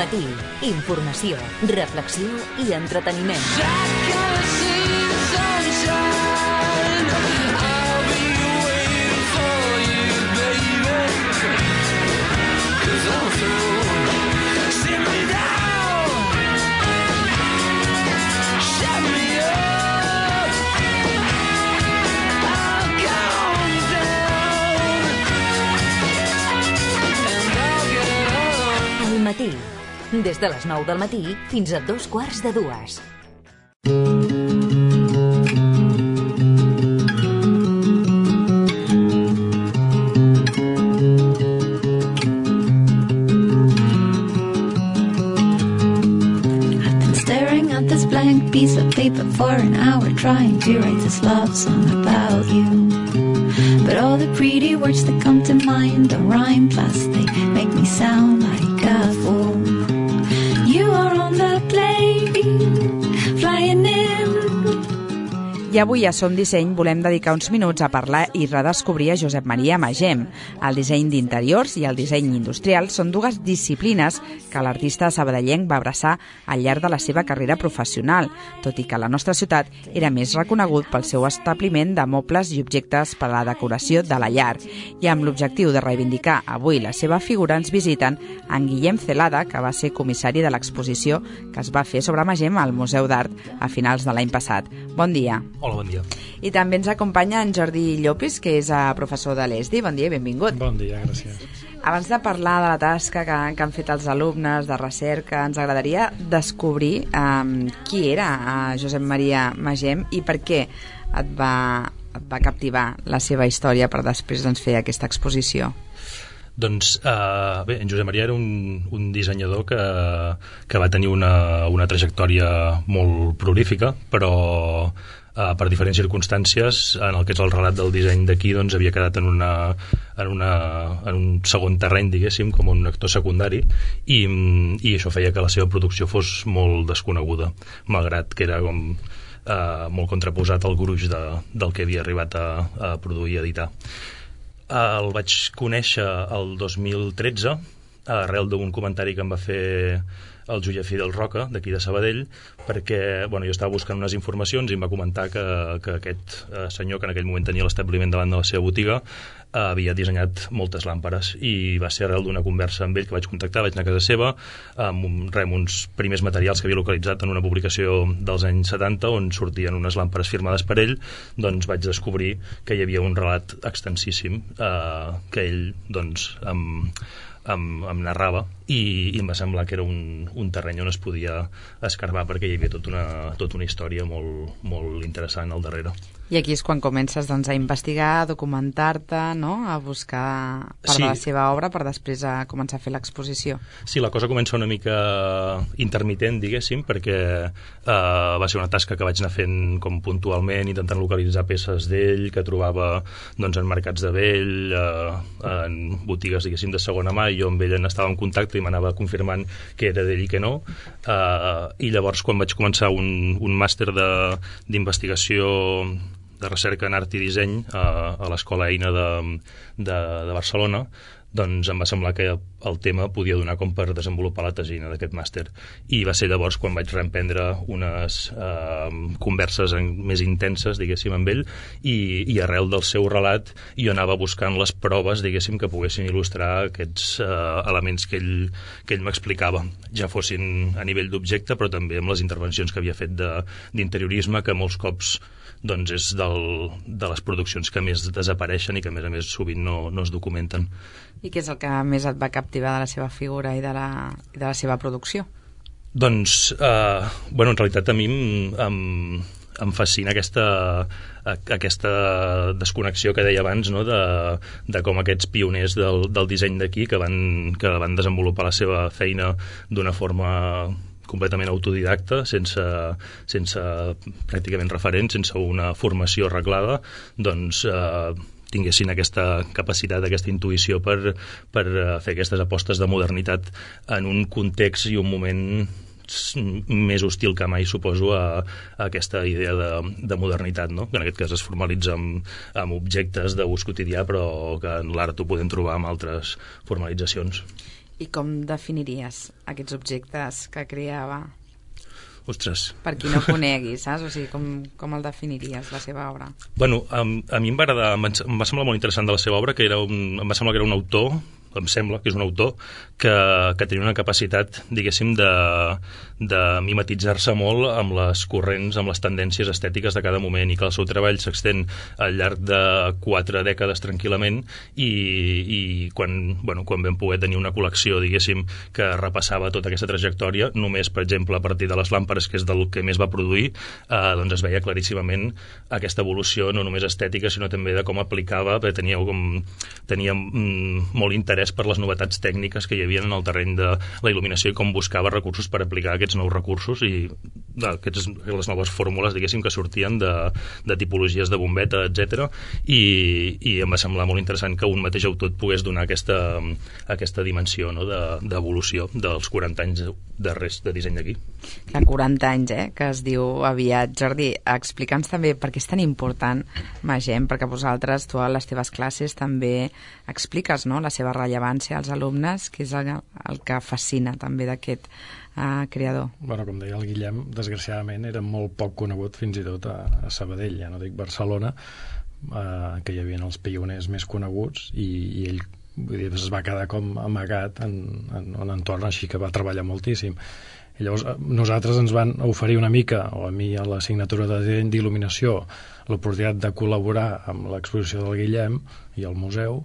Matí. Informació, reflexió i entreteniment. Matí. Des de les 9 del matí fins a 2:15. I've been staring at this blank piece of paper for an hour trying to write this love song about you. But all the pretty words that come to mind don't rhyme, plus they make me sound like a fool. You are on the plane, flying in. I avui a Som Disseny volem dedicar uns minuts a parlar i redescobrir a Josep Maria Magem. El disseny d'interiors i el disseny industrial són dues disciplines que l'artista sabadellenc va abraçar al llarg de la seva carrera professional, tot i que la nostra ciutat era més reconegut pel seu establiment de mobles i objectes per a la decoració de la llar. I amb l'objectiu de reivindicar avui la seva figura ens visiten en Guillem Celada, que va ser comissari de l'exposició que es va fer sobre Magem al Museu d'Art a finals de l'any passat. Bon dia. Hola, bon dia. I també ens acompanya en Jordi Llopis, que és professor de l'ESDI. Bon dia i benvingut. Bon dia, gràcies. Abans de parlar de la tasca que han fet els alumnes de recerca, ens agradaria descobrir qui era Josep Maria Magem i per què et va captivar la seva història per després fer aquesta exposició. Doncs bé, en Josep Maria era un dissenyador que va tenir una trajectòria molt prolífica, però per diferents circumstàncies en el que és el relat del disseny d'aquí doncs havia quedat en un segon terreny, diguéssim, com un actor secundari, i això feia que la seva producció fos molt desconeguda, malgrat que era com molt contraposat al gruix del que havia arribat a produir i editar. El vaig conèixer el 2013 arrel d'un comentari que em va fer el Julià Fidel Roca, d'aquí de Sabadell, perquè jo estava buscant unes informacions i em va comentar que aquest senyor, que en aquell moment tenia l'establiment davant de la seva botiga, havia dissenyat moltes làmperes, i va ser arrel d'una conversa amb ell que vaig contactar, vaig anar a casa seva amb uns primers materials que havia localitzat en una publicació dels anys 70 on sortien unes làmperes firmades per ell. Doncs vaig descobrir que hi havia un relat extensíssim que ell em narrava, i em va semblar que era un terreny on es podia escarbar, perquè hi havia tota una història molt, molt interessant al darrere. I aquí és quan comences a investigar, a documentar-te, no? A buscar part de la seva obra per després a començar a fer l'exposició. Sí, la cosa comença una mica intermitent, diguéssim, perquè va ser una tasca que vaig anar fent com puntualment, intentant localitzar peces d'ell que trobava en mercats de vell, en botigues, diguéssim, de segona mà, i jo amb ell estava en contacte i m'anava confirmant que era d'ell i que no. I llavors, quan vaig començar un màster d'investigació de recerca en art i disseny a l'Escola Eina de Barcelona, doncs em va semblar que el tema podia donar com per desenvolupar la tesina d'aquest màster, i va ser llavors quan vaig reemprendre unes converses més intenses, diguéssim, amb ell, i arrel del seu relat jo anava buscant les proves, diguéssim, que poguessin il·lustrar aquests elements que ell m'explicava, ja fossin a nivell d'objecte, però també amb les intervencions que havia fet d'interiorisme, que molts cops és de les produccions que més desapareixen i que a més sovint no es documenten. I què és el que més et va captivar de la seva figura i de la seva producció? Doncs, en realitat a mi em fascina aquesta desconnexió que deia abans, no? de com aquests pioners del disseny d'aquí que van desenvolupar la seva feina d'una forma completament autodidacta, sense pràcticament referents, sense una formació arreglada, doncs tinguessin aquesta capacitat, aquesta intuïció per fer aquestes apostes de modernitat en un context i un moment més hostil que mai, suposo, a aquesta idea de modernitat, no? Que en aquest cas es formalitza amb objectes d'ús quotidià, però que en l'art ho podem trobar amb altres formalitzacions. I com definiries aquests objectes que creava? Ostres. Per qui no conegui, saps? O sigui, com el definiries, la seva obra? Bueno, a mi em va agradar, em va semblar molt interessant de la seva obra, em va semblar que era un autor, em sembla que és un autor que tenia una capacitat, diguéssim, de mimetitzar-se molt amb les corrents, amb les tendències estètiques de cada moment, i que el seu treball s'extén al llarg de 4 dècades tranquil·lament, i quan vam poder tenir una col·lecció, diguéssim, que repassava tota aquesta trajectòria, només, per exemple, a partir de les làmperes, que és del que més va produir, doncs es veia claríssimament aquesta evolució, no només estètica, sinó també de com aplicava, perquè tenia molt interès per les novetats tècniques que hi havia en el terreny de la il·luminació i com buscava recursos per aplicar aquests nous recursos i les noves fórmules, diguéssim, que sortien de tipologies de bombeta, etc. I em va semblar molt interessant que un mateix autor pogués donar aquesta dimensió, no?, d'evolució dels 40 anys darrers de disseny d'aquí. 40 anys, que es diu aviat. Jordi, explica'ns també per què és tan important Magem, perquè vosaltres, tu a les teves classes també expliques, no?, la seva rellevància als alumnes, que és el que fascina també d'aquest creador. Bueno, com deia el Guillem, desgraciadament era molt poc conegut fins i tot a Sabadell, ja no dic Barcelona, que hi havia els pioners més coneguts, i ell, vull dir, es va quedar com amagat en un entorn així, que va treballar moltíssim. I llavors nosaltres ens van oferir una mica, o a mi a l'assignatura de disseny d'il·luminació, l'oportunitat de col·laborar amb l'exposició del Guillem i el museu,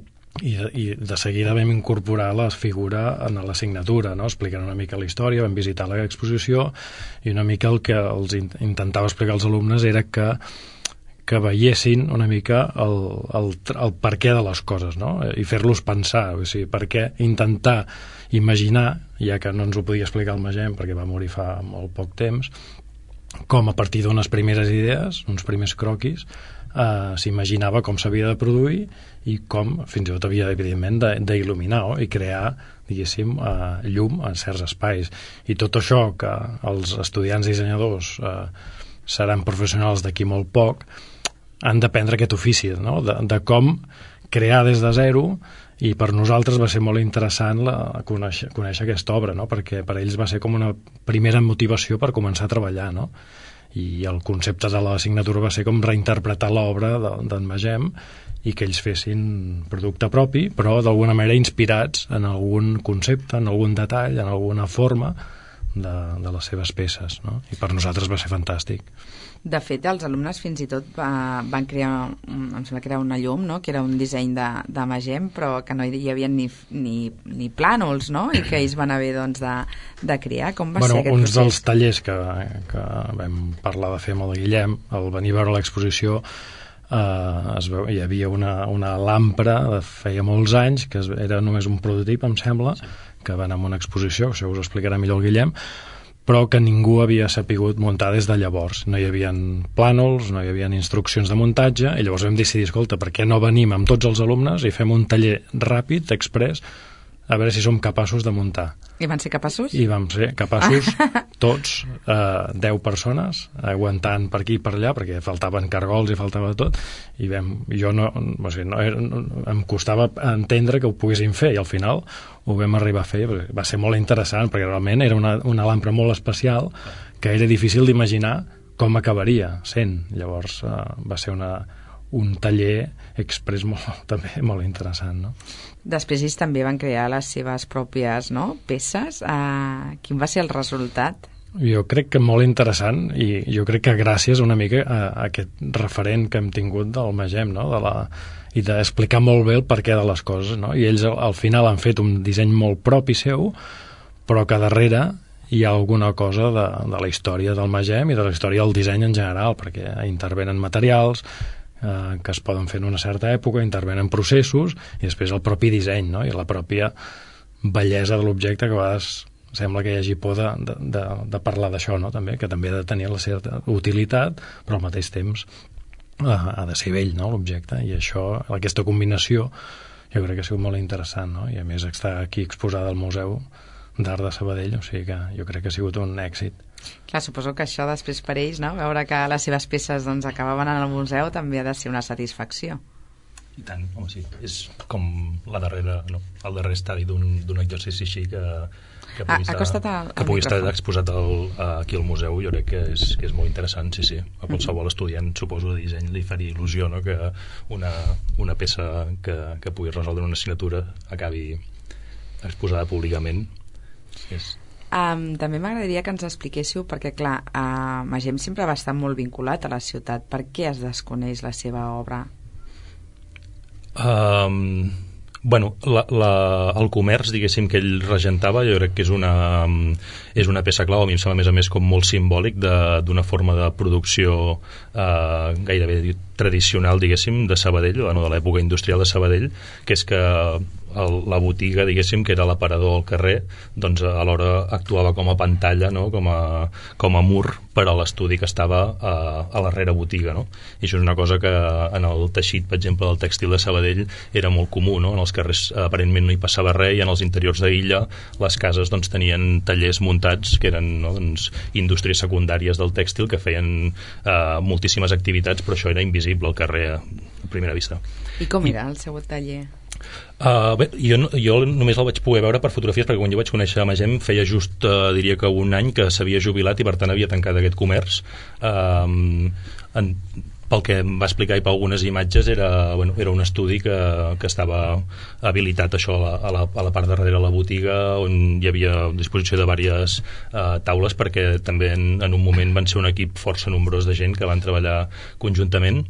i de seguida vam incorporar la figura en l'assignatura, no?, explicant una mica la història, vam visitar l'exposició, i una mica el que els intentava explicar als alumnes era que veiessin una mica el per què de les coses, no?, i fer-los pensar, o sigui, per què intentar imaginar, ja que no ens ho podia explicar el Magem perquè va morir fa molt poc temps, com a partir d'unes primeres idees, uns primers croquis, s'imaginava com s'havia de produir i com fins i tot havia, evidentment, d'il·luminar, i crear, diguéssim, llum en certs espais. I tot això que els estudiants dissenyadors seran professionals d'aquí molt poc, han d'aprendre aquest ofici, no?, de com crear des de zero, i per nosaltres va ser molt interessant conèixer aquesta obra, no?, perquè per ells va ser com una primera motivació per començar a treballar, no?, i el concepte de l'assignatura va ser com reinterpretar l'obra d'en Magem i que ells fessin producte propi, però d'alguna manera inspirats en algun concepte, en algun detall, en alguna forma de les seves peces, no? I per nosaltres va ser fantàstic. De fet, els alumnes fins i tot van crear, em sembla que era una llum, no?, que era un disseny de Magem, però que no hi havia ni plànols, no?, i que ells van haver, doncs, de crear. Com va ser aquest procés? Uns dels tallers que vam parlar de fer amb el Guillem, al venir a veure l'exposició, hi havia una làmpara de feia molts anys, que era només un prototip, em sembla, que va anar a una exposició, això us ho explicarà millor el Guillem, però que ningú havia sapigut muntar des de llavors. No hi havia plànols, no hi havia instruccions de muntatge, i llavors vam decidir, escolta, per què no venim amb tots els alumnes i fem un taller ràpid, express, a veure si som capaços de muntar. I van ser capaços? I vam ser capaços, tots, 10 persones, aguantant per aquí i per allà, perquè faltaven cargols i faltava tot, i em costava entendre que ho poguessin fer, i al final ho vam arribar a fer. Va ser molt interessant, perquè realment era una làmpara molt especial, que era difícil d'imaginar com acabaria sent. Llavors va ser un taller express també molt interessant, no? Després ells també van crear les seves pròpies, no?, peces. Quin va ser el resultat? Jo crec que molt interessant, i jo crec que gràcies una mica a aquest referent que hem tingut del Magem, no?, i d'explicar molt bé el perquè de les coses, no? I ells al final han fet un disseny molt propi seu, però que darrere hi ha alguna cosa de la història del Magem i de la història del disseny en general, perquè intervenen materials que es poden fer en una certa època, intervenen processos, i després el propi disseny, no?, i la pròpia bellesa de l'objecte, que a vegades sembla que hi hagi por de parlar d'això, no?, també, que també ha de tenir la seva utilitat, però al mateix temps ha de ser bell, no?, l'objecte, i això, aquesta combinació, jo crec que ha sigut molt interessant, no?, i a més està aquí exposada al Museu d'Art de Sabadell, o sigui que jo crec que ha sigut un èxit. Clar, suposo que això després per ells, no?, veure que les seves peces, doncs, acabaven en el museu també ha de ser una satisfacció. I tant, home, sí. És com el darrer estadi d'un exercici així que pugui estar exposat aquí al museu. Jo crec que és molt interessant, sí. A qualsevol estudiant, suposo, de disseny li faria il·lusió, no?, que una peça que pugui resoldre una assignatura acabi exposada públicament. També m'agradaria que ens expliquéssiu, perquè clar, Magem sempre va estar molt vinculat a la ciutat. Per què es desconeix la seva obra? Bueno, el comerç, diguéssim, que ell regentava, jo crec que és una peça clau. A mi em sembla, a més, com molt simbòlic d'una forma de producció gairebé tradicional, diguéssim, de Sabadell, de l'època industrial de Sabadell, que és que la botiga, diguéssim, que era l'aparador al carrer, doncs alhora actuava com a pantalla, no?, com a mur per a l'estudi que estava a la rere botiga, no? I això és una cosa que en el teixit, per exemple, del tèxtil de Sabadell era molt comú, no? En els carrers aparentment no hi passava res, i en els interiors d'illa les cases doncs tenien tallers muntats que eren, no, doncs, indústries secundàries del tèxtil que feien moltíssimes activitats, però això era invisible al carrer a primera vista. I com era el seu taller? Bé, jo només el vaig poder veure per fotografies, perquè quan jo vaig conèixer Magem feia just, diria que un any que s'havia jubilat i per tant havia tancat aquest comerç. Pel que em va explicar i per algunes imatges era un estudi que estava habilitat això a la part de darrere la botiga, on hi havia disposició de diverses taules, perquè també en un moment van ser un equip força nombrós de gent que van treballar conjuntament.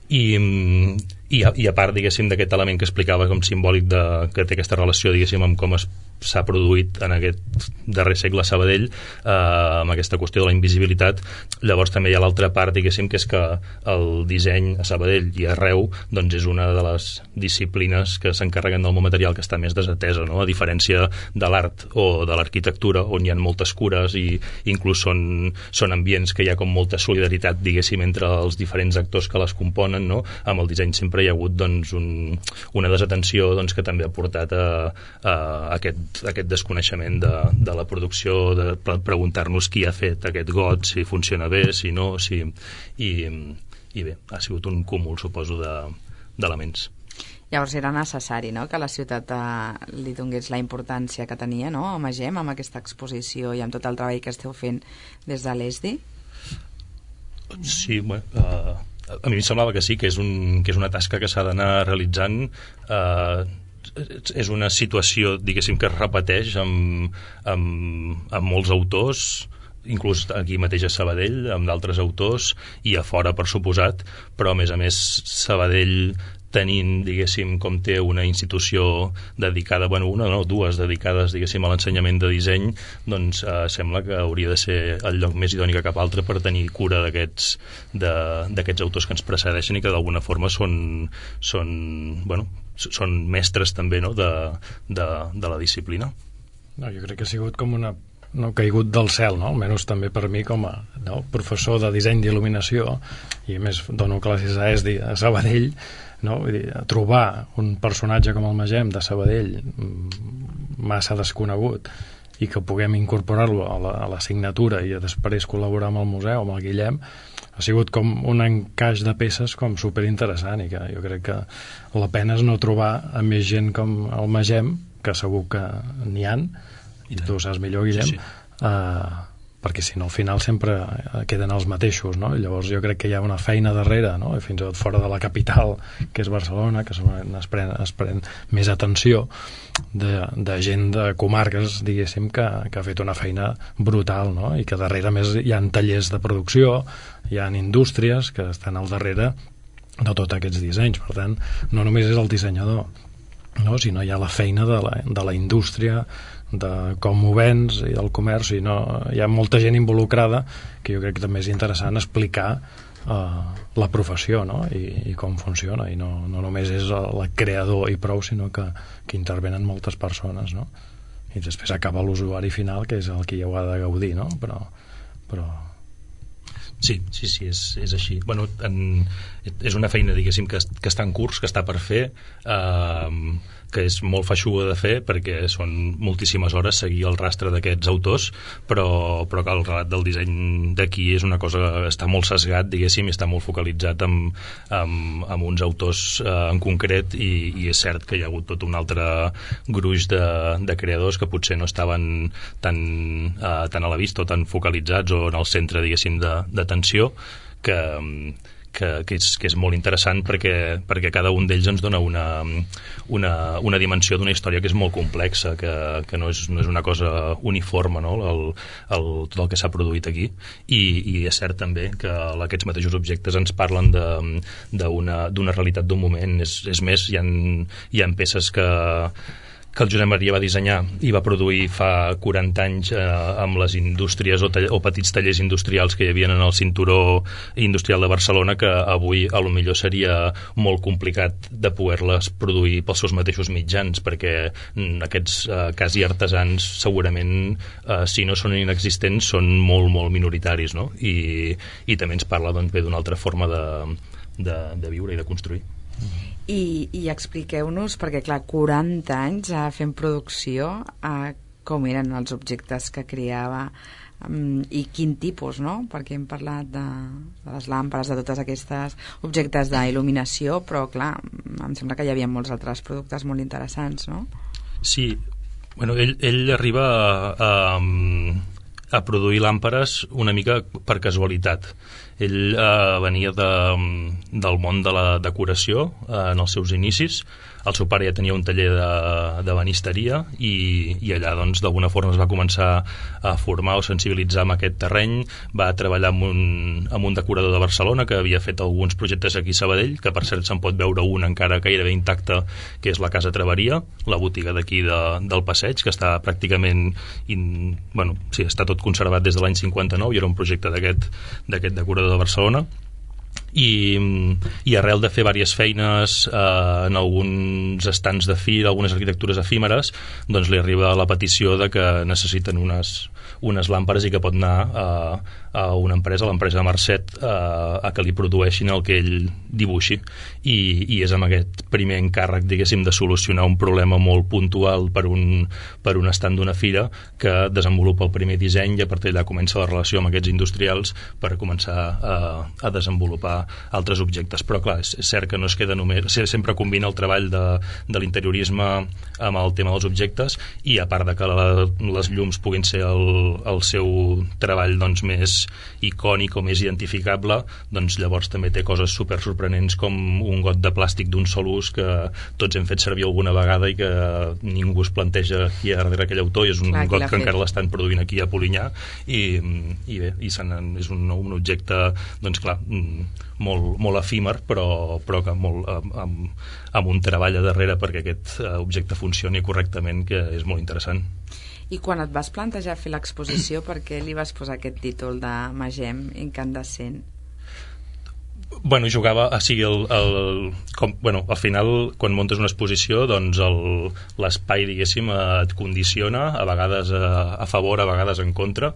I a part, diguéssim, d'aquest element que explicava com simbòlic que té aquesta relació, diguéssim, amb com s'ha produït en aquest darrer segle a Sabadell, amb aquesta qüestió de la invisibilitat, llavors també hi ha l'altra part, diguéssim, que és que el disseny a Sabadell i arreu doncs és una de les disciplines que s'encarreguen del món material que està més desatesa, no? A diferència de l'art o de l'arquitectura, on hi ha moltes cures i inclús són ambients que hi ha com molta solidaritat, diguéssim, entre els diferents actors que les componen, no? Amb el disseny sempre hi ha hagut doncs, una desatenció doncs, que també ha portat a aquest desconeixement de la producció, de preguntar-nos qui ha fet aquest got, si funciona bé, si no, i bé, ha sigut un cúmul, suposo, d'elements. Llavors era necessari, no?, que la ciutat li donés la importància que tenia, no?, a Magem, amb aquesta exposició i amb tot el treball que esteu fent des de l'ESDI? Sí, bueno, a mi em semblava que sí, que és una tasca que s'ha d'anar realitzant. És una situació, diguéssim, que es repeteix amb molts autors, inclús aquí mateix a Sabadell, amb d'altres autors, i a fora, per suposat, però a més Sabadell, tenint, diguéssim, com té una institució dedicada, dues dedicades, diguéssim, a l'ensenyament de disseny, doncs sembla que hauria de ser el lloc més idoni que cap altre per tenir cura d'aquests autors que ens precedeixen i que d'alguna forma són mestres també, no?, de la disciplina. No, jo crec que ha sigut com una caigut del cel, no? Almenys també per mi com a professor de disseny d'il·luminació, i a més dono classes a ESDI a Sabadell, no? Vull dir, trobar un personatge com el Magem de Sabadell massa desconegut i que puguem incorporar-lo a l'assignatura i després col·laborar amb el museu, amb el Guillem, ha sigut com un encaix de peces com superinteressant, i que jo crec que la pena és no trobar a més gent com el Magem, que segur que n'hi ha, i tu saps millor, Guillem, sí. Perquè si no al final sempre queden els mateixos, no? I llavors jo crec que hi ha una feina darrere, no? I fins i tot fora de la capital, que és Barcelona, que es pren més atenció de gent de comarques, diguéssim, que ha fet una feina brutal, no? I que darrere més hi ha tallers de producció, hi ha indústries que estan al darrere de tots aquests dissenys. Per tant, no només és el dissenyador, no? Sinó hi ha la feina de la indústria, de com ho vens i del comerç, i hi ha molta gent involucrada, que jo crec que també és interessant explicar la professió, no? I com funciona, i no només és el creador i prou, sinó que intervenen moltes persones, no? I després acaba l'usuari final, que és el que ja ho ha de gaudir, no? Però... Sí, és així. És una feina, diguéssim, que està en curs, que està per fer, que és molt feixuga de fer perquè són moltíssimes hores seguir el rastre d'aquests autors, però que el relat del disseny d'aquí és una cosa, està molt sesgat, diguéssim, i està molt focalitzat amb uns autors en concret, i és cert que hi ha hagut tot un altre gruix de creadors que potser no estaven tan a la vista o tan focalitzats o en el centre, diguéssim, d'atenció, que és molt interessant perquè cada un d'ells ens dona una dimensió d'una història que és molt complexa, que no és una cosa uniforme, no? Tot el que s'ha produït aquí, i és cert també que aquests mateixos objectes ens parlen d'una realitat d'un moment. És més, hi ha peces que el Josep Maria va dissenyar i va produir fa 40 anys amb les indústries o petits tallers industrials que hi havia en el cinturó industrial de Barcelona, que avui a lo millor seria molt complicat de poder-les produir pels seus mateixos mitjans, perquè aquests quasi artesans segurament, si no són inexistents, són molt, molt minoritaris, no? I també ens parla, doncs, bé, d'una altra forma de viure i de construir. I expliqueu-nos, perquè clar, 40 anys fent producció, com eren els objectes que creava i quin tipus, no? Perquè hem parlat de les làmperes, de totes aquestes objectes d'il·luminació, però clar, em sembla que hi havia molts altres productes molt interessants, no? Sí, bueno, ell arriba a produir làmperes una mica per casualitat. Ell venia del món de la decoració en els seus inicis. El seu pare ja tenia un taller de banisteria i allà, doncs, d'alguna forma es va començar a formar o sensibilitzar amb aquest terreny. Va treballar amb un decorador de Barcelona que havia fet alguns projectes aquí a Sabadell, que per cert se'n pot veure un encara gairebé intacte, que és la Casa Treveria, la botiga d'aquí del Passeig, que està pràcticament està tot conservat des de l'any 59 i era un projecte d'aquest decorador de Barcelona. I arrel de fer diverses feines en alguns estants de fira, algunes arquitectures efímeres, doncs li arriba la petició de que necessiten unes làmperes i que pot anar a una empresa, l'empresa de Marcet, a que li produeixin el que ell dibuixi, i és amb aquest primer encàrrec, diguéssim, de solucionar un problema molt puntual per un estand d'una fira, que desenvolupa el primer disseny, i a partir d'allà comença la relació amb aquests industrials per començar a desenvolupar altres objectes. Però clar, és cert que no es queda només, sempre combina el treball de l'interiorisme amb el tema dels objectes, i a part de que les llums puguin ser el seu treball, doncs, més icònic o més identificable, doncs llavors també té coses super sorprenents, com un got de plàstic d'un sol ús que tots hem fet servir alguna vegada i que ningú es planteja qui hi ha darrere aquell autor, i és un got que encara l'estan produint aquí a Polinyà, i bé, és un objecte, doncs clar, molt efímer, però que amb un treball a darrere perquè aquest objecte funcioni correctament, que és molt interessant. I quan et vas plantejar fer l'exposició, per què li vas posar aquest títol de Magem incandescent? Bueno, jugava, al final, quan muntes una exposició, doncs l'espai, diguéssim, et condiciona, a vegades a favor, a vegades en contra,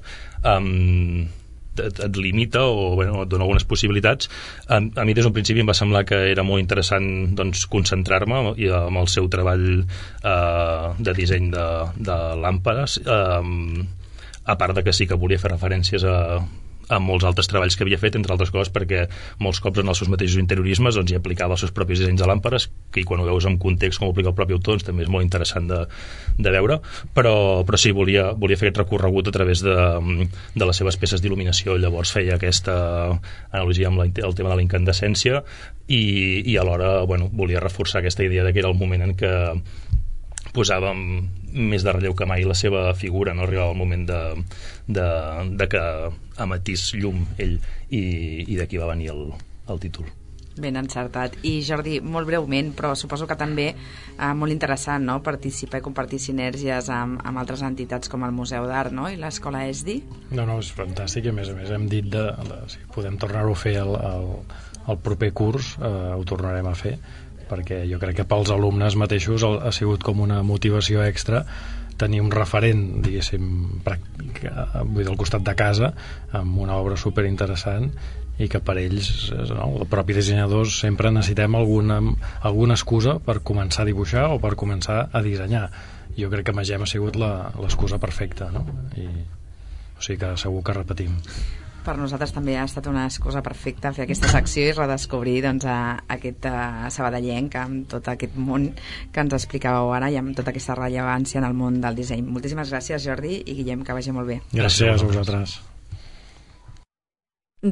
et limita o et dona algunes possibilitats. A mi des d'un principi em va semblar que era molt interessant, doncs, concentrar-me amb el seu treball de disseny de làmperes, a part de que sí que volia fer referències a molts altres treballs que havia fet, entre altres coses perquè molts cops en els seus mateixos interiorismes doncs hi aplicava els seus propis dissenys de làmperes, que quan ho veus en context com ho aplica el propi autor, doncs també és molt interessant de veure, però sí, volia fer aquest recorregut a través de les seves peces d'il·luminació. Llavors feia aquesta analogia amb el tema de la incandescència i alhora volia reforçar aquesta idea de que era el moment en què posàvem més de relleu que mai la seva figura, no? Arribava el moment de que emetís llum ell, i d'aquí va venir el títol. Ben encertat. I Jordi, molt breument, però suposo que també molt interessant, no?, participar i compartir sinergies amb altres entitats com el Museu d'Art, no?, i l'Escola ESDI. No, és fantàstic, i a més hem dit si podem tornar-ho a fer el proper curs, ho tornarem a fer, perquè jo crec que pels alumnes mateixos ha sigut com una motivació extra tenir un referent, diguéssim, al costat de casa, amb una obra superinteressant, i que per ells, no, el propi dissenyadors sempre necessitem alguna excusa per començar a dibuixar o per començar a dissenyar. Jo crec que Magem ha sigut l'excusa perfecta, no? O sigui que segur que repetim. Per nosaltres també ha estat una excusa perfecta fer aquesta secció i redescobrir doncs, aquest sabadellenc amb tot aquest món que ens explicàveu ara i amb tota aquesta rellevància en el món del disseny. Moltíssimes gràcies, Jordi, i Guillem, que vagi molt bé. Gràcies a vosaltres.